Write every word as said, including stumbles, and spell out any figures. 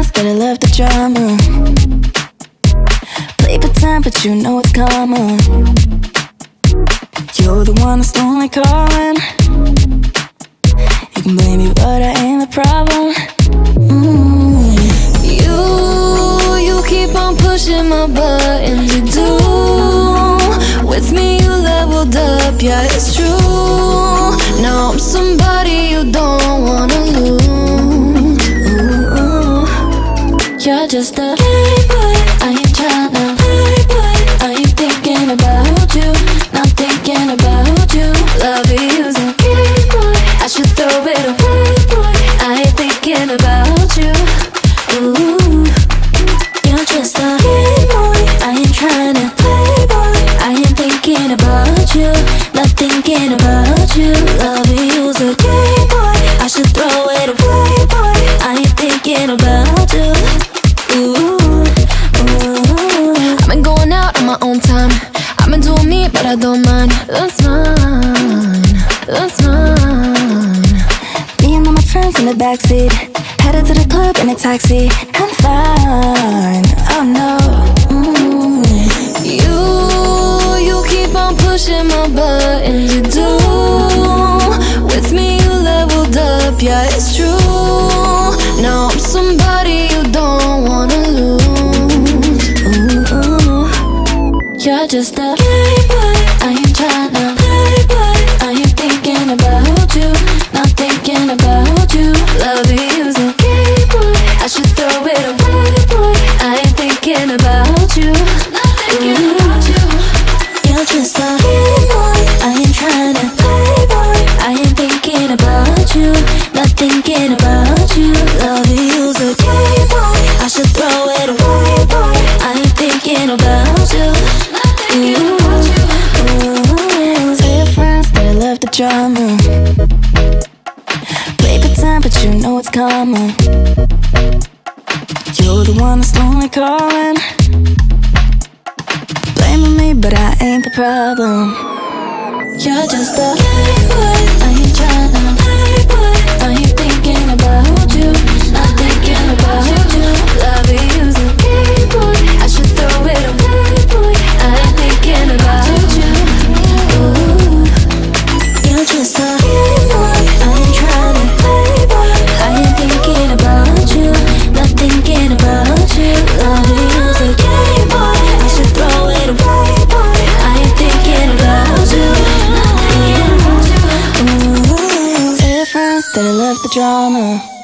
friends that I love the drama. Play pretend, but you know it's common. You're the one that's only calling. You can blame me, but I ain't the problem. mm. You, you keep on pushing my buttons, you do. With me you leveled up, yeah it's true. Now I'm somebody you don't wanna lose. Ooh, You're just a playboy, I ain't tryna playboy. I ain't thinking about you, not thinking about you. Loving you's a game boy, I should throw it away, boy. I ain't thinking about you. Ooh, you're just a game boy, I ain't tryna playboy. I ain't thinking about you, not thinking about you. Loving you's a game boy, I should throw it away, boy. I ain't thinking about you. Ooh, ooh. I've been going out on my own time. I've been doing me, but I don't mind. That's mine, that's mine. me and all my friends in the backseat, headed to the club in a taxi. I'm fine, oh no. mm. You, you keep on pushing my buttons, you do. With me you leveled up, yeah it's true. Now I'm somebody you don't wanna lose. Ooh, You're just a playboy, I ain't tryna playboy. I ain't thinking about you, not thinking about you. Loving you's a game boy, I should throw it away, boy. I ain't thinking about you, not thinking about you. You're just a game boy, I ain't tryna playboy. I ain't thinking about you, not thinking about you. Loving you's a game boy, I should throw it away, boy. I ain't thinking about you. ooh. Tell your friends that I love the drama. Play pretend, but you know it's common. You're the one that's only calling. Blaming me, but I ain't the problem. You're just a playboy, I ain't tryna playboy. I ain't thinking about you, not thinking about you. Loving you's a game boy, I should throw it away, boy. I ain't thinking about you. Ooh, you're just a game boy, I ain't tryna playboy. I ain't thinking about you, not thinking about you. Loving you's a game boy, I should throw it away, boy. I ain't thinking about you. Ooh, tell your friends that I love the drama.